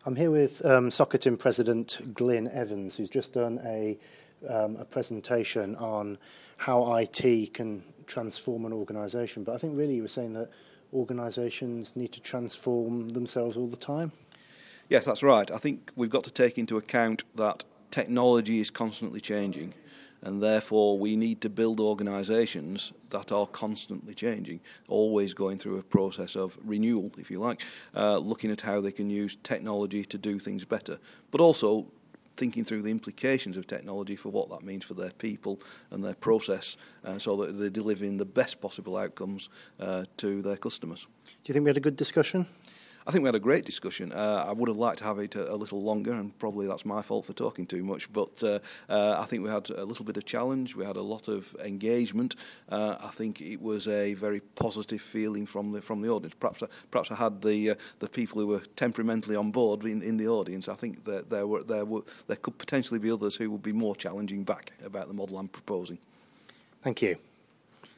I'm here with Soccertim President Glyn Evans, who's just done a presentation on how IT can transform an organisation. But I think really you were saying that organisations need to transform themselves all the time. Yes, that's right. I think we've got to take into account that technology is constantly changing, and therefore we need to build organisations that are constantly changing, always going through a process of renewal, if you like, looking at how they can use technology to do things better, but also thinking through the implications of technology for what that means for their people and their process, so that they're delivering the best possible outcomes to their customers. Do you think we had a good discussion? I think we had a great discussion. I would have liked to have it a little longer, and probably that's my fault for talking too much, but I think we had a little bit of challenge, we had a lot of engagement. I think it was a very positive feeling from the audience. Perhaps I had the people who were temperamentally on board in the audience. I think that there could potentially be others who would be more challenging back about the model I'm proposing. Thank you.